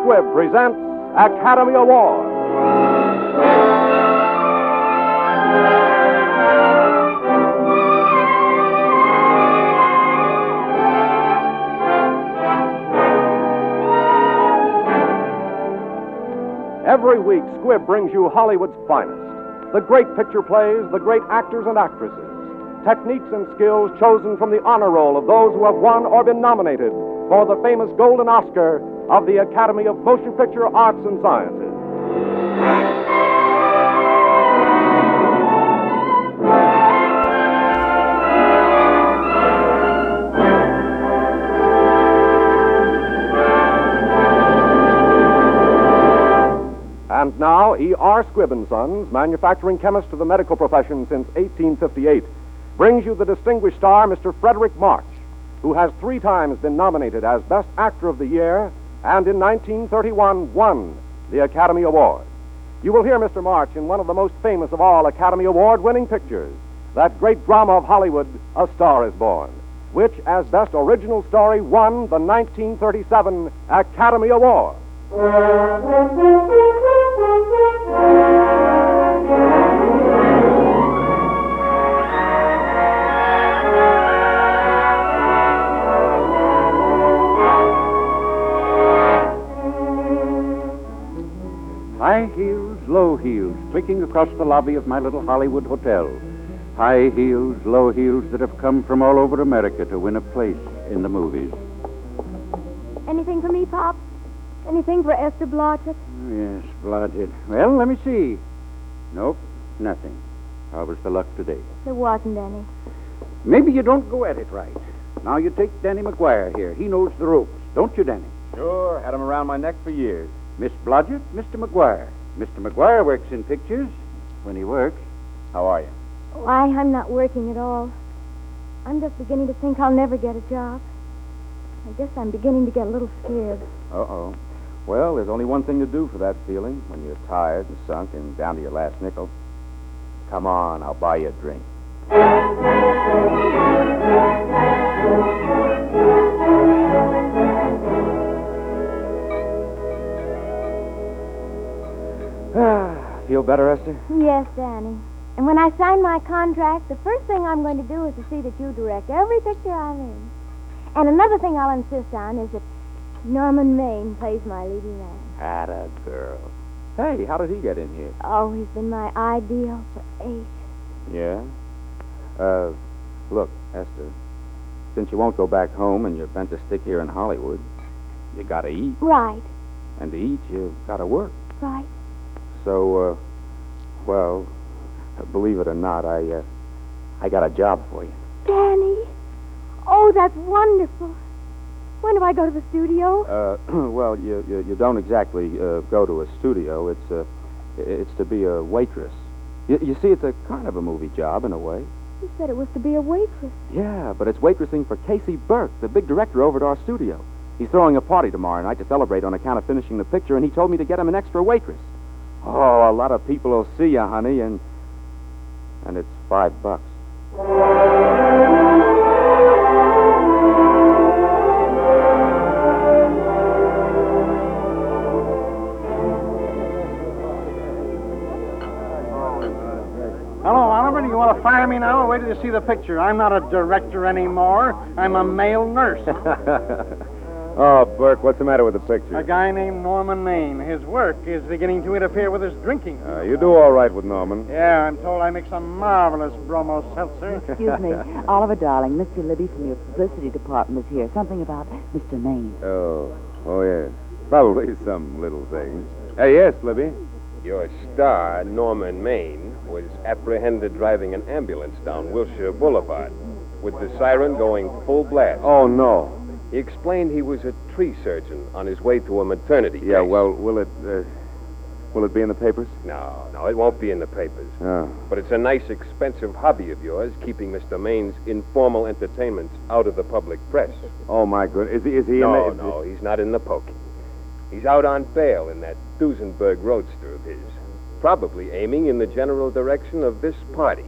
Squibb presents Academy Award. Every week, Squibb brings you Hollywood's finest. The great picture plays, the great actors and actresses. Techniques and skills chosen from the honor roll of those who have won or been nominated for the famous Golden Oscar of the Academy of Motion Picture Arts and Sciences. And now, E.R. Squibb & Sons, manufacturing chemist to the medical profession since 1858, brings you the distinguished star, Mr. Frederick March, who has 3 times been nominated as Best Actor of the Year and in 1931 won the Academy Award. You will hear Mr. March in one of the most famous of all Academy Award-winning pictures, that great drama of Hollywood, A Star is Born, which, as Best Original Story, won the 1937 Academy Award. High heels, low heels, clicking across the lobby of my little Hollywood hotel. High heels, low heels that have come from all over America to win a place in the movies. Anything for me, Pop? Anything for Esther Blodgett? Yes, Blodgett. Well, let me see. Nope, nothing. How was the luck today? There wasn't any. Maybe you don't go at it right. Now you take Danny McGuire here. He knows the ropes. Don't you, Danny? Sure, had him around my neck for years. Miss Blodgett, Mr. McGuire. Mr. McGuire works in pictures when he works. How are you? Why, I'm not working at all. I'm just beginning to think I'll never get a job. I guess I'm beginning to get a little scared. Uh-oh. Well, there's only one thing to do for that feeling when you're tired and sunk and down to your last nickel. Come on, I'll buy you a drink. Feel better, Esther? Yes, Danny. And when I sign my contract, the first thing I'm going to do is to see that you direct every picture I'm in. And another thing I'll insist on is that Norman Maine plays my leading man. Atta girl. Hey, how did he get in here? Oh, he's been my ideal for 8. Yeah? Look, Esther, since you won't go back home and you're bent to stick here in Hollywood, you gotta eat. Right. And to eat, you gotta work. Right. So, well, believe it or not, I got a job for you. Danny? Oh, that's wonderful. When do I go to the studio? Well, you don't exactly go to a studio. It's to be a waitress. You see, it's a kind of a movie job in a way. You said it was to be a waitress. Yeah, but it's waitressing for Casey Burke, the big director over at our studio. He's throwing a party tomorrow night to celebrate on account of finishing the picture, and he told me to get him an extra waitress. Oh, a lot of people will see you, honey, and it's $5. Hello, Oliver. Do you want to fire me now or wait till you see the picture? I'm not a director anymore. I'm a male nurse. Oh, Burke, what's the matter with the picture? A guy named Norman Maine. His work is beginning to interfere with his drinking. You do all right with Norman. Yeah, I'm told I make some marvelous bromo seltzer. Excuse me. Oliver, darling, Mr. Libby from your publicity department is here. Something about Mr. Maine. Oh, yes. Probably some little thing. Yes, Libby. Your star, Norman Maine, was apprehended driving an ambulance down Wilshire Boulevard with the siren going full blast. Oh, no. He explained he was a tree surgeon on his way to a maternity Yeah, case. well, will it be in the papers? No, it won't be in the papers. Oh. But it's a nice, expensive hobby of yours, keeping Mr. Maine's informal entertainments out of the public press. Oh, my goodness. Is he No, in the... no, he's not in the pokey. He's out on bail in that Duesenberg roadster of his, probably aiming in the general direction of this party.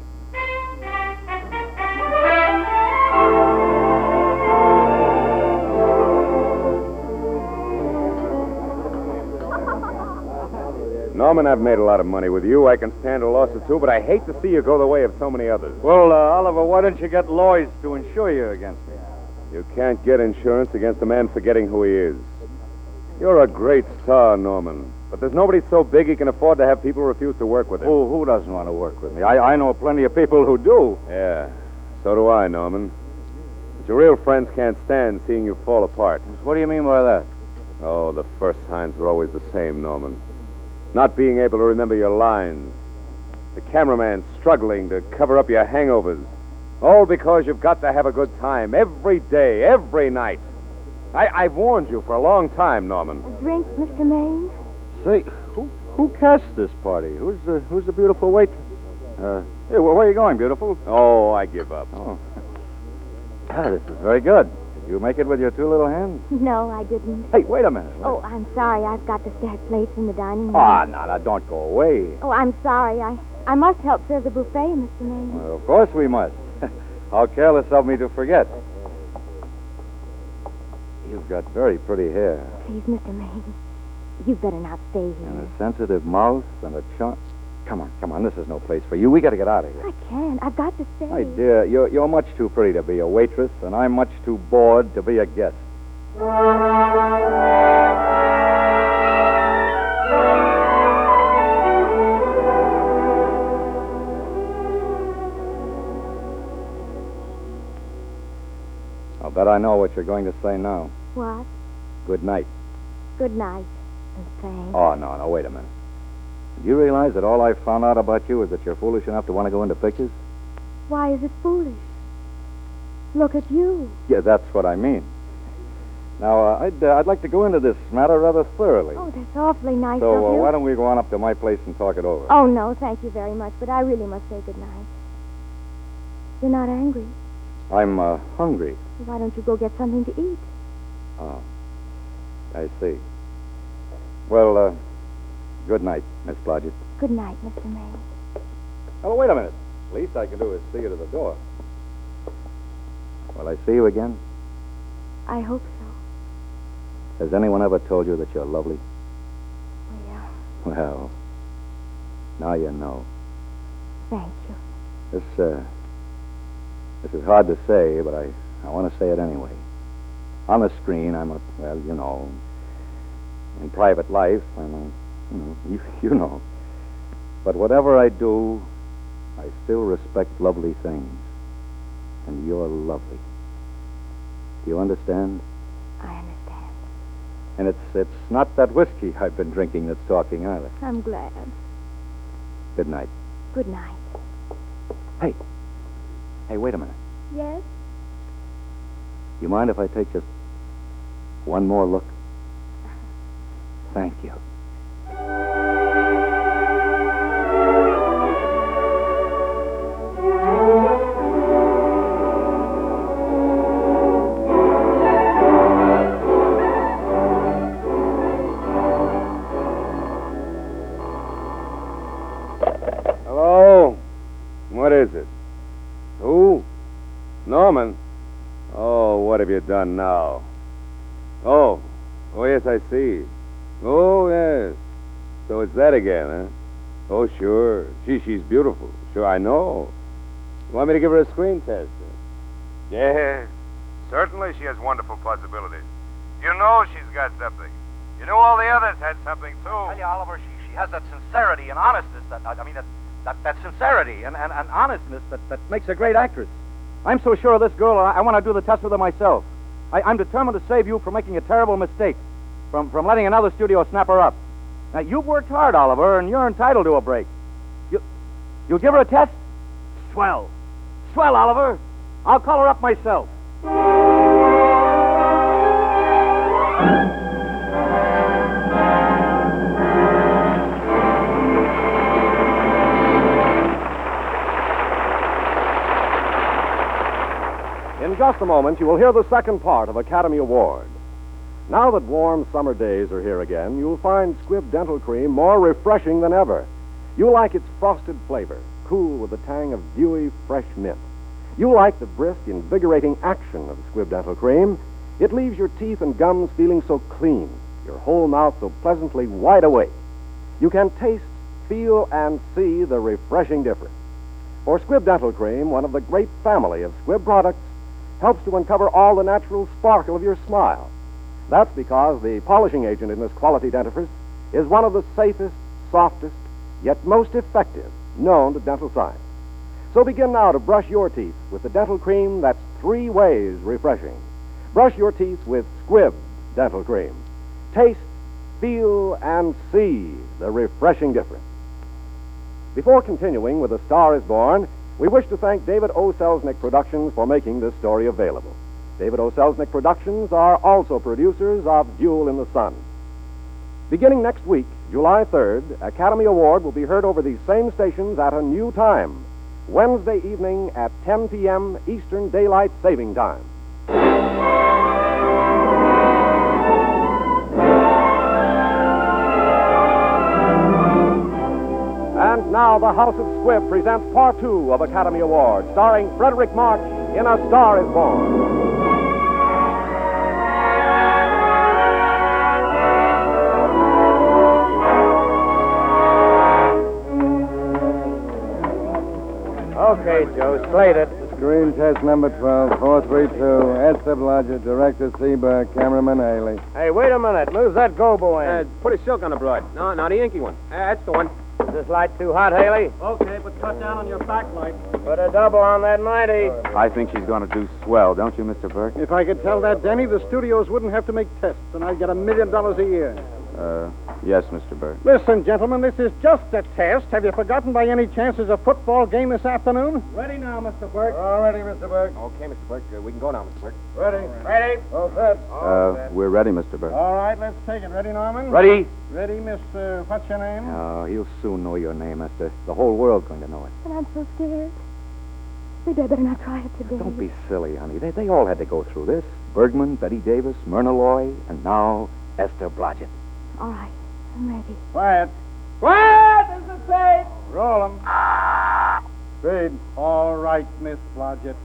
Norman, I've made a lot of money with you. I can stand a loss or two, but I hate to see you go the way of so many others. Well, Oliver, why don't you get Lloyd's to insure you against me? You can't get insurance against a man forgetting who he is. You're a great star, Norman. But there's nobody so big he can afford to have people refuse to work with him. Who doesn't want to work with me? I know plenty of people who do. Yeah, so do I, Norman. But your real friends can't stand seeing you fall apart. What do you mean by that? Oh, the first signs are always the same, Norman. Not being able to remember your lines. The cameraman struggling to cover up your hangovers. All because you've got to have a good time every day, every night. I've warned you for a long time, Norman. A drink, Mr. Maine? Say, who cast this party? Who's the beautiful waitress? Hey, where are you going, beautiful? Oh, I give up. Oh. This is very good. Did you make it with your two little hands? No, I didn't. Hey, wait a minute. Oh, I'm sorry. I've got to stack plates in the dining room. Ah, no, don't go away. Oh, I'm sorry. I must help serve the buffet, Mr. Maine. Well, of course we must. How careless of me to forget. You've got very pretty hair. Please, Mr. Maine, you'd better not stay here. And a sensitive mouth and a charm. Come on. This is no place for you. We got to get out of here. I can't. I've got to stay. My dear, you're much too pretty to be a waitress, and I'm much too bored to be a guest. I'll bet I know what you're going to say now. What? Good night. Good night, and thanks. Oh, no, wait a minute. Do you realize that all I've found out about you is that you're foolish enough to want to go into pictures? Why is it foolish? Look at you. Yeah, that's what I mean. Now, I'd like to go into this matter rather thoroughly. Oh, that's awfully nice So, of you. why don't we go on up to my place and talk it over? Oh, no, thank you very much, but I really must say good night. You're not angry. I'm hungry. Why don't you go get something to eat? Oh, I see. Well, good night, Miss Blodgett. Good night, Mr. Maine. Oh, wait a minute. Least I can do is see you to the door. Will I see you again? I hope so. Has anyone ever told you that you're lovely? Well, Well, now you know. thank you. This is hard to say, but I want to say it anyway. On the screen, I'm a, well, you know. In private life, I'm a, you know. But whatever I do, I still respect lovely things. And you're lovely. Do you understand? I understand. And it's not that whiskey I've been drinking that's talking either. I'm glad. Good night. Good night. Hey, wait a minute. Yes? You mind if I take just one more look? Thank you. Hello? What is it? Who? Norman? Oh, what have you done now? Oh, yes, I see. Oh, yes. So it's that again, huh? Oh, sure. She's beautiful. Sure, I know. You want me to give her a screen test? Yes. Certainly she has wonderful possibilities. You know she's got something. You know all the others had something, too. Tell you, Oliver, she has that sincerity and honestness that sincerity and honestness that makes a great actress. I'm so sure of this girl, I want to do the test with her myself. I'm determined to save you from making a terrible mistake, from letting another studio snap her up. Now, you've worked hard, Oliver, and you're entitled to a break. You'll give her a test? Swell. Swell, Oliver. I'll call her up myself. In just a moment, you will hear the second part of Academy Award. Now that warm summer days are here again, you'll find Squibb Dental Cream more refreshing than ever. You like its frosted flavor, cool with the tang of dewy, fresh mint. You like the brisk, invigorating action of Squibb Dental Cream. It leaves your teeth and gums feeling so clean, your whole mouth so pleasantly wide awake. you can taste, feel, and see the refreshing difference. For Squibb Dental Cream, one of the great family of Squibb products, helps to uncover all the natural sparkle of your smile. That's because the polishing agent in this quality dentifrice is one of the safest, softest, yet most effective known to dental science. So begin now to brush your teeth with the dental cream that's 3 ways refreshing. Brush your teeth with Squibb Dental Cream. Taste, feel, and see the refreshing difference. Before continuing with A Star is Born, we wish to thank David O. Selznick Productions for making this story available. David O. Selznick Productions are also producers of Jewel in the Sun. Beginning next week, July 3rd, Academy Award will be heard over these same stations at a new time, Wednesday evening at 10 p.m. Eastern Daylight Saving Time. And now the House of Squibb presents Part 2 of Academy Award, starring Frederick March in A Star is Born. Okay, Joe, slate it. Screen test number 12, 432. Esther Blodgett, director Seaburg, cameraman Haley. Hey, wait a minute. Move that gobo in. Put a silk on the broad. No, the inky one. That's the one. Is this light too hot, Haley? Okay, but cut down on your backlight. Put a double on that 90. I think she's going to do swell, don't you, Mr. Burke? If I could tell that, Denny, the studios wouldn't have to make tests, and I'd get $1 million a year. Yes, Mr. Burke. Listen, gentlemen, this is just a test. Have you forgotten by any chance there's a football game this afternoon? Ready now, Mr. Burke. All ready, Mr. Burke. Okay, Mr. Burke, we can go now, Mr. Burke. Ready. Ready. All set. We're ready, Mr. Burke. All right, let's take it. Ready, Norman? Ready? Ready, Miss, what's your name? Oh, he'll soon know your name, Esther. The whole world's going to know it. But I'm so scared. Maybe I better not try it today. Don't be silly, honey. They all had to go through this. Bergman, Betty Davis, Myrna Loy, and now Esther Blodgett. All right, I'm ready. Quiet. Quiet! This is safe. Roll 'em. Speed. All right, Miss Blodgett.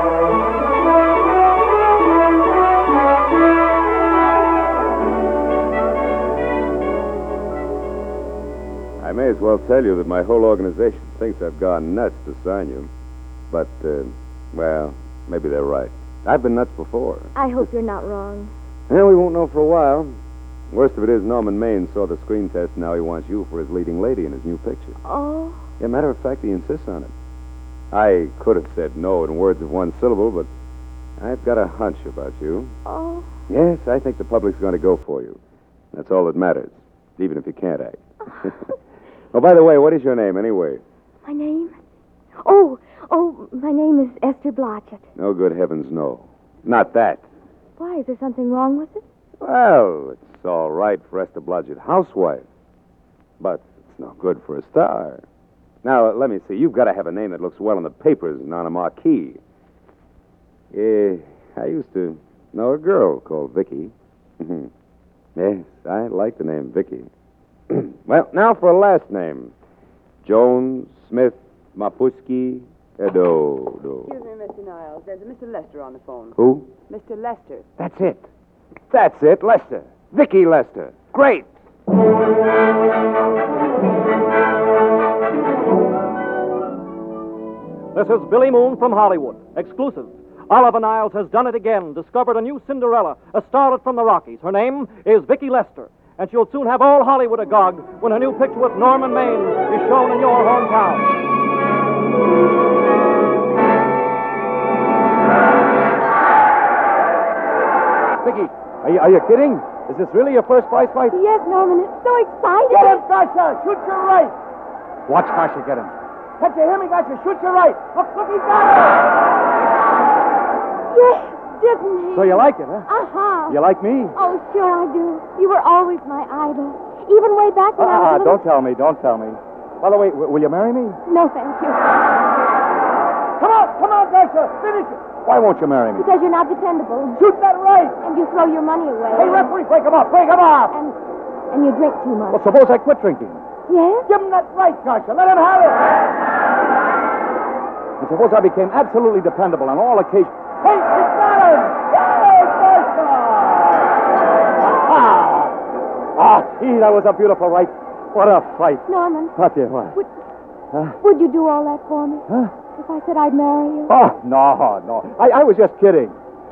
I may as well tell you that my whole organization thinks I've gone nuts to sign you. But, well, maybe they're right. I've been nuts before. I hope you're not wrong. Well, we won't know for a while. Worst of it is Norman Maine saw the screen test, and now he wants you for his leading lady in his new picture. Oh, As a matter of fact, he insists on it. I could have said no in words of one syllable, but I've got a hunch about you. oh. Yes, I think the public's going to go for you. That's all that matters, even if you can't act. Oh, by the way, what is your name, anyway? My name? Oh, my name is Esther Blodgett. Oh, good heavens, no. Not that. Why, is there something wrong with it? Well, it's all right for Esther Blodgett, housewife. But it's no good for a star. Now, let me see. You've got to have a name that looks well in the papers and on a marquee. I used to know a girl called Vicky. Yes, I like the name Vicky. Well, now for a last name. Jones, Smith, Mapuski, Edo. Excuse me, Mr. Niles. There's a Mr. Lester on the phone. Who? Mr. Lester. That's it. That's it, Lester. Vicky Lester. Great. This is Billy Moon from Hollywood. Exclusive. Oliver Niles has done it again. Discovered a new Cinderella, a starlet from the Rockies. Her name is Vicky Lester. And she'll soon have all Hollywood agog when her new picture with Norman Maine is shown in your hometown. Vicky, are you kidding? Is this really your first prize fight? Yes, Norman, it's so exciting. Get him, Sasha! Shoot your right! Watch Kasha get him. Can't you hear me, Sasha? Shoot your right! Look, he got it! Yes, didn't he? So you like it, huh? Uh-huh. You like me? Oh, sure I do. You were always my idol. Even way back when I was a little... Don't tell me. By the way, will you marry me? No, thank you. Come on, Sasha! Finish it! Why won't you marry me? Because you're not dependable. Shoot that right! And you throw your money away. Hey, referee, break him up! Break him up! And you drink too much. Well, suppose I quit drinking. Yes? Give him that right, Sasha! Let him have it! And suppose I became absolutely dependable on all occasions. Hey, he's got him! Yay, Sasha! Gee, that was a beautiful right. What a fight. Norman, What, dear, what? would you do all that for me? Huh? If I said I'd marry you? Oh, no. I was just kidding.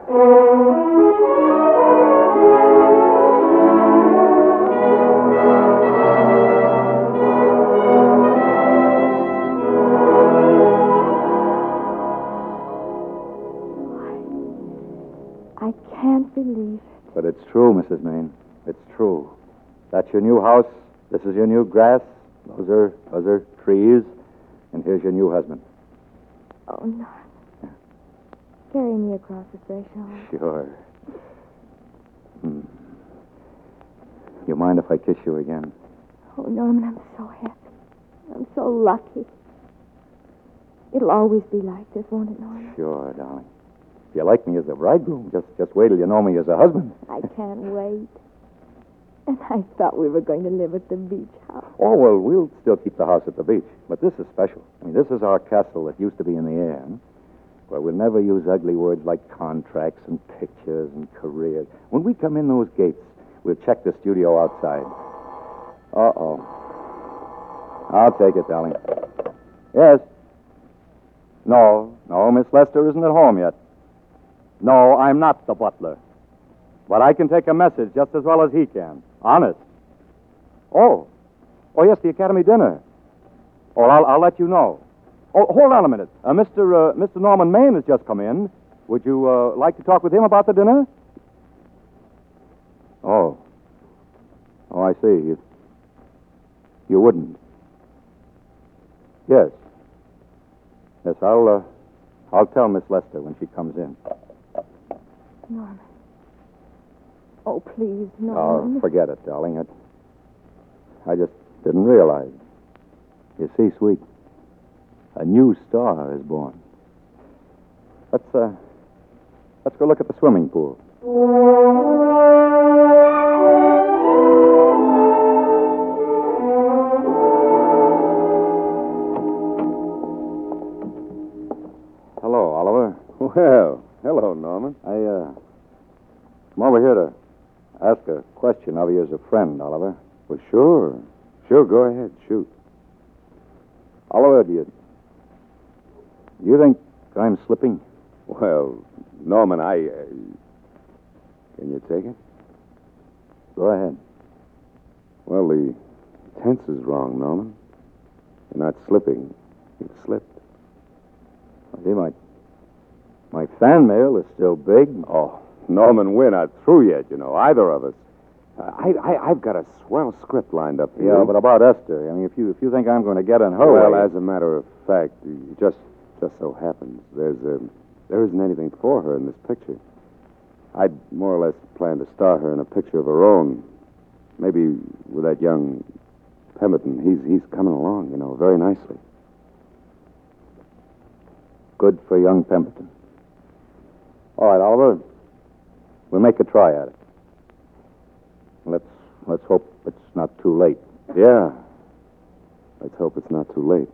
I can't believe it. But it's true, Mrs. Maine. It's true. That's your new house. This is your new grass. Those are trees. And here's your new husband. Oh, Norman. Carry me across the threshold. Sure. You mind if I kiss you again? Oh, Norman, I'm so happy. I'm so lucky. It'll always be like this, won't it, Norman? Sure, darling. If you like me as a bridegroom, just wait till you know me as a husband. I can't wait. And I thought we were going to live at the beach house. Oh, well, we'll still keep the house at the beach. But this is special. I mean, this is our castle that used to be in the air. Where we'll never use ugly words like contracts and pictures and careers. When we come in those gates, we'll check the studio outside. Uh-oh. I'll take it, darling. Yes? No, Miss Lester isn't at home yet. No, I'm not the butler. But I can take a message just as well as he can. Honest. Oh, yes, the Academy dinner. Oh, I'll let you know. Oh, hold on a minute. Mr. Norman Maine has just come in. Would you like to talk with him about the dinner? Oh, I see. You wouldn't. Yes. Yes, I'll tell Miss Lester when she comes in. Norman. Oh, please, Norman. Oh, forget it, darling. I just didn't realize. You see, sweet, a new star is born. Let's go look at the swimming pool. Hello, Oliver. Well, hello, Norman. I'm over here to ask a question of you as a friend, Oliver. Well, sure. Sure, go ahead. Shoot. Oliver, do you think I'm slipping? Well, Norman, can you take it? Go ahead. Well, the tense is wrong, Norman. You're not slipping. You've slipped. See, my fan mail is still big. Oh, Norman, we're not through yet, either of us. I've got a swell script lined up for you. Yeah, but about Esther, I mean, if you think I'm going to get in her Well, way... as a matter of fact, it just so happens there isn't anything for her in this picture. I'd more or less planned to star her in a picture of her own. Maybe with that young Pemberton. He's coming along, very nicely. Good for young Pemberton. All right, Oliver. We'll make a try at it. Let's hope it's not too late. Yeah. Let's hope it's not too late.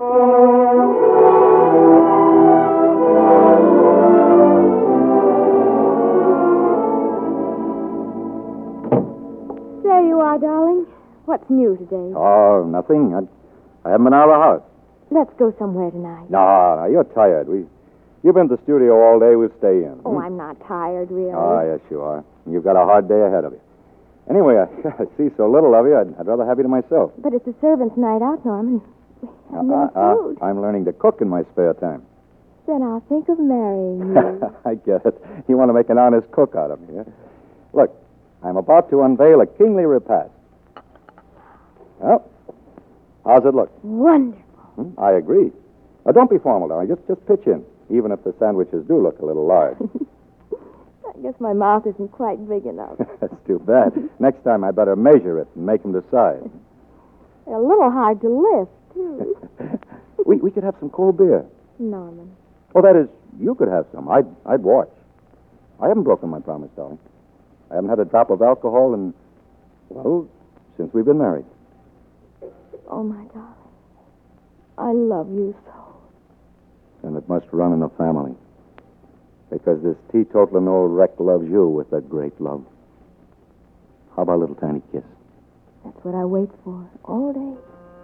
There you are, darling. What's new today? Oh, nothing. I haven't been out of the house. Let's go somewhere tonight. No, you're tired. You've been to the studio all day. We'll stay in. Oh, I'm not tired, really. Oh, yes, you are. You've got a hard day ahead of you. Anyway, I see so little of you, I'd rather have you to myself. But it's a servant's night out, Norman. We have no food. I'm learning to cook in my spare time. Then I'll think of marrying you. I get it. You want to make an honest cook out of me, huh? Look, I'm about to unveil a kingly repast. Well, how's it look? Wonderful. I agree. Now, don't be formal, darling. Just pitch in, even if the sandwiches do look a little large. I guess my mouth isn't quite big enough. That's too bad. Next time I better measure it and make them decide. They're a little hard to lift, too. we could have some cold beer. Norman. Oh, that is, you could have some. I'd watch. I haven't broken my promise, darling. I haven't had a drop of alcohol in, well, since we've been married. Oh, my darling. I love you so. And it must run in the family. Because this teetotaling old wreck loves you with a great love. How about a little tiny kiss? That's what I wait for all day.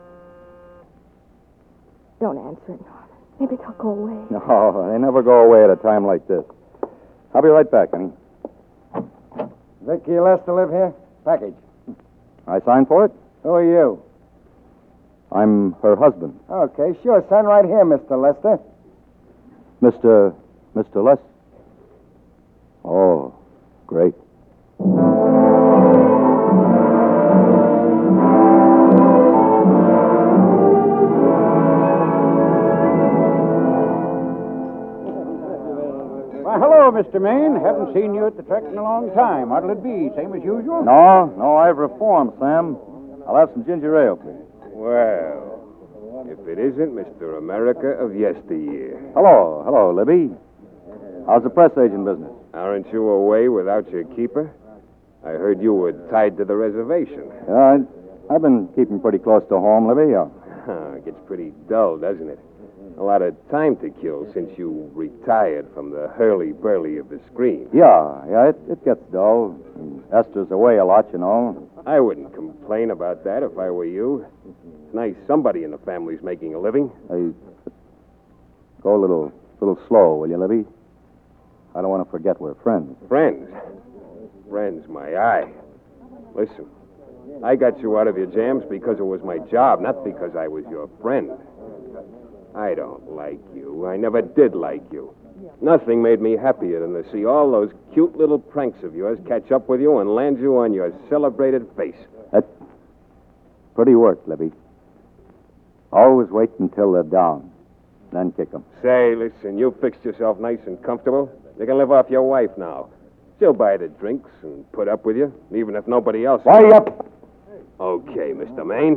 Don't answer it, Norman. Maybe they'll go away. No, they never go away at a time like this. I'll be right back, honey. Vicky Lester live here? Package. I signed for it? Who are you? I'm her husband. Okay, sure. Sign right here, Mr. Lester. Mr. Lester. Oh, great. Why, hello, Mr. Maine. Haven't seen you at the Trek in a long time. What'll it be? Same as usual? No, I've reformed, Sam. I'll have some ginger ale, please. Well, if it isn't Mr. America of yesteryear. Hello, Libby. How's the press agent business? Aren't you away without your keeper? I heard you were tied to the reservation. Yeah, I've been keeping pretty close to home, Libby. It gets pretty dull, doesn't it? A lot of time to kill since you retired from the hurly-burly of the screen. Yeah, it gets dull. And Esther's away a lot, you know. I wouldn't complain about that if I were you. It's nice somebody in the family's making a living. Hey, go a little slow, will you, Libby? I don't want to forget we're friends. Friends? Friends, my eye. Listen, I got you out of your jams because it was my job, not because I was your friend. I don't like you. I never did like you. Nothing made me happier than to see all those cute little pranks of yours catch up with you and land you on your celebrated face. That's pretty work, Libby. Always wait until they're down, then kick them. Say, listen, you fixed yourself nice and comfortable. You can live off your wife now. She'll buy the drinks and put up with you, even if nobody else... Why up? Okay, Mr. Maine.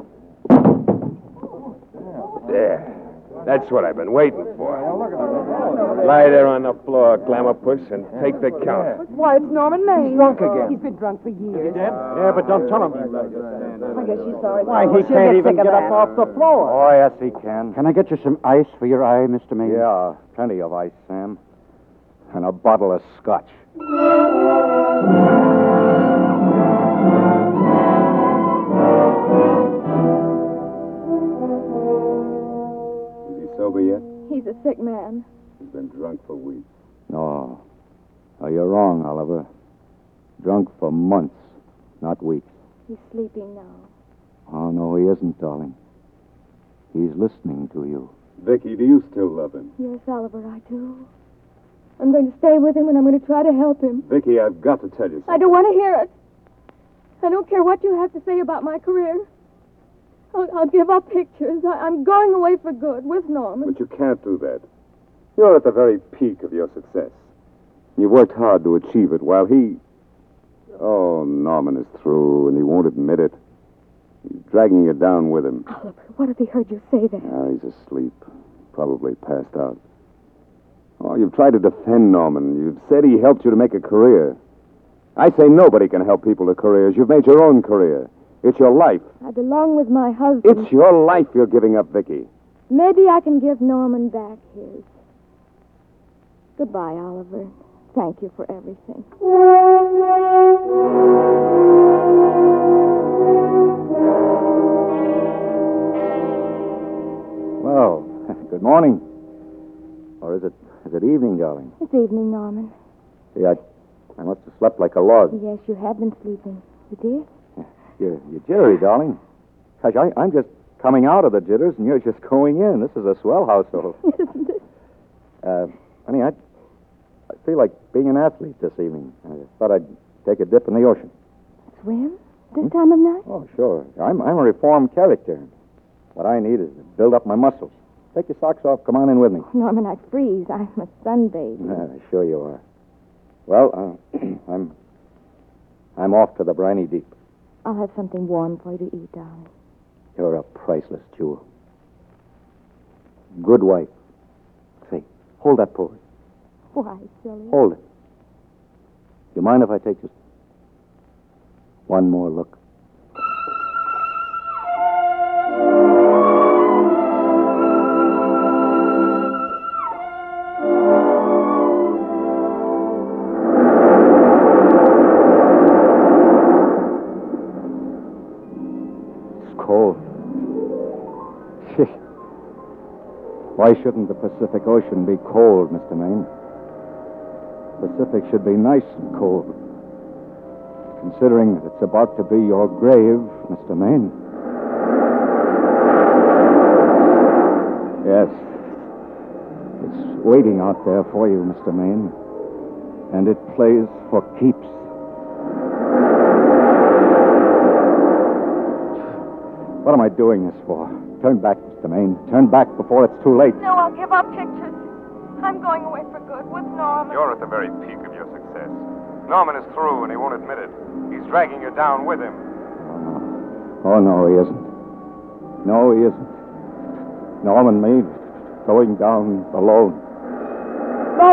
There. That's what I've been waiting for. Lie there on the floor, Glamour-Puss, and take the count. Why, it's Norman Maine. He's drunk again. He's been drunk for years. Yeah, but don't tell him. I guess she's sorry. Why, he She'll can't get even sick of get up that. off the floor. Oh, yes, he can. Can I get you some ice for your eye, Mr. Maine? Yeah, plenty of ice, Sam. And a bottle of scotch. Is he sober yet? He's a sick man. He's been drunk for weeks. No. Oh, you're wrong, Oliver. Drunk for months, not weeks. He's sleeping now. Oh, no, he isn't, darling. He's listening to you. Vicky, do you still love him? Yes, Oliver, I do. I'm going to stay with him, and I'm going to try to help him. Vicky, I've got to tell you something. I don't want to hear it. I don't care what you have to say about my career. I'll give up pictures. I'm going away for good with Norman. But you can't do that. You're at the very peak of your success. You've worked hard to achieve it while he... Oh, Norman is through, and he won't admit it. He's dragging you down with him. Oliver, what if he heard you say that? He's asleep. Probably passed out. Oh, you've tried to defend Norman. You've said he helped you to make a career. I say nobody can help people to careers. You've made your own career. It's your life. I belong with my husband. It's your life you're giving up, Vicky. Maybe I can give Norman back his. Goodbye, Oliver. Thank you for everything. Well, good morning. Or is it evening, darling? It's evening, Norman. See, I must have slept like a log. Yes, you have been sleeping. You did? You're jittery, darling. Gosh, I'm just coming out of the jitters, and you're just going in. This is a swell household. Isn't it? Honey, I feel like being an athlete this evening. I thought I'd take a dip in the ocean. Swim? This time of night? Oh, sure. I'm a reformed character. What I need is to build up my muscles. Take your socks off. Come on in with me. Norman, I freeze. I'm a sunbathe. Sure you are. Well, I'm off to the briny deep. I'll have something warm for you to eat, darling. You're a priceless jewel. Good wife. Say, hold that pose. Why, silly? Hold it. You mind if I take just one more look? Gee. Why shouldn't the Pacific Ocean be cold, Mr. Maine? The Pacific should be nice and cold. Considering that it's about to be your grave, Mr. Maine. Yes. It's waiting out there for you, Mr. Maine. And it plays for keeps. What am I doing this for? Turn back, Mr. Maine. Turn back before it's too late. No, I'll give up pictures. I'm going away for good with Norman. You're at the very peak of your success. Norman is through, and he won't admit it. He's dragging you down with him. Oh, no, he isn't. No, he isn't. Norman Maine going down alone. No!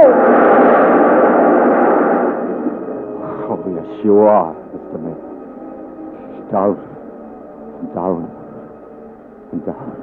Oh, yes, you are, Mr. Maine. Down, down, and down.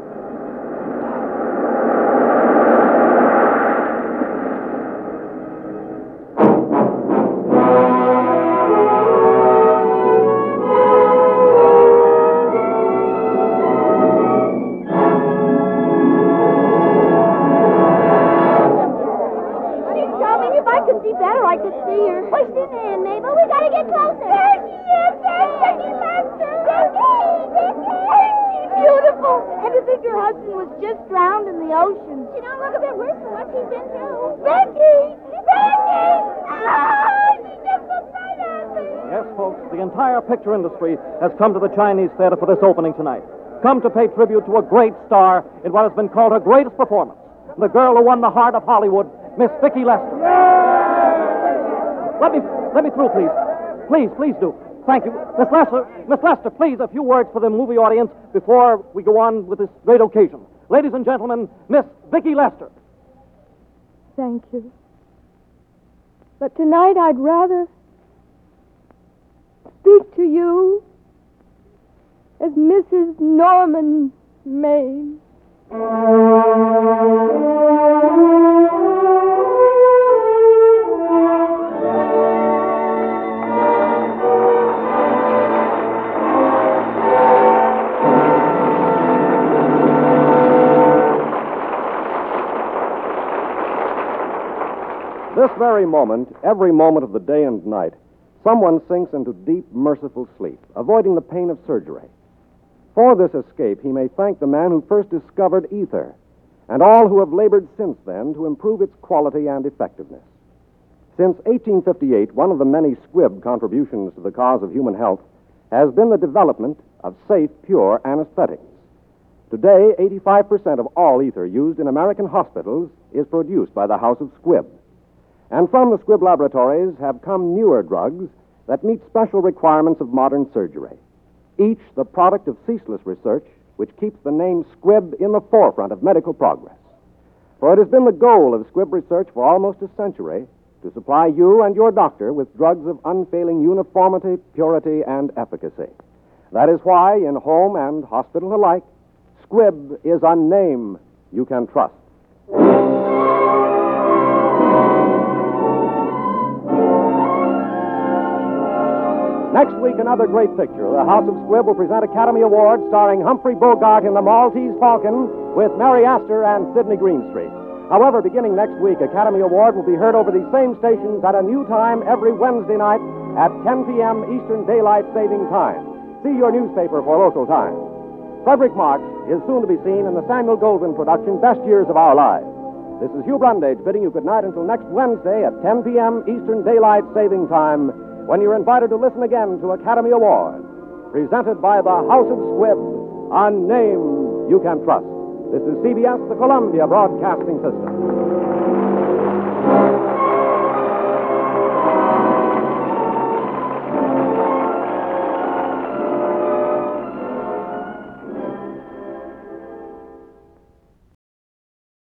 Picture industry has come to the Chinese Theater for this opening tonight. Come to pay tribute to a great star in what has been called her greatest performance. The girl who won the heart of Hollywood, Miss Vicki Lester. Let me through, please. Please do. Thank you. Miss Lester, please, a few words for the movie audience before we go on with this great occasion. Ladies and gentlemen, Miss Vicki Lester. Thank you. But tonight I'd rather speak to you as Mrs. Norman Maine. This very moment, every moment of the day and night, someone sinks into deep, merciful sleep, avoiding the pain of surgery. For this escape, he may thank the man who first discovered ether, and all who have labored since then to improve its quality and effectiveness. Since 1858, one of the many squib contributions to the cause of human health has been the development of safe, pure anesthetics. Today, 85% of all ether used in American hospitals is produced by the House of Squibb. And from the Squibb laboratories have come newer drugs that meet special requirements of modern surgery, each the product of ceaseless research which keeps the name Squibb in the forefront of medical progress. For it has been the goal of Squibb research for almost a century to supply you and your doctor with drugs of unfailing uniformity, purity, and efficacy. That is why, in home and hospital alike, Squibb is a name you can trust. Next week, another great picture. The House of Squibb will present Academy Awards starring Humphrey Bogart in The Maltese Falcon with Mary Astor and Sidney Greenstreet. However, beginning next week, Academy Award will be heard over these same stations at a new time every Wednesday night at 10 p.m. Eastern Daylight Saving Time. See your newspaper for local time. Frederick March is soon to be seen in the Samuel Goldwyn production, Best Years of Our Lives. This is Hugh Brundage bidding you good night until next Wednesday at 10 p.m. Eastern Daylight Saving Time, when you're invited to listen again to Academy Awards, presented by the House of Squibb, a name you can trust. This is CBS, the Columbia Broadcasting System.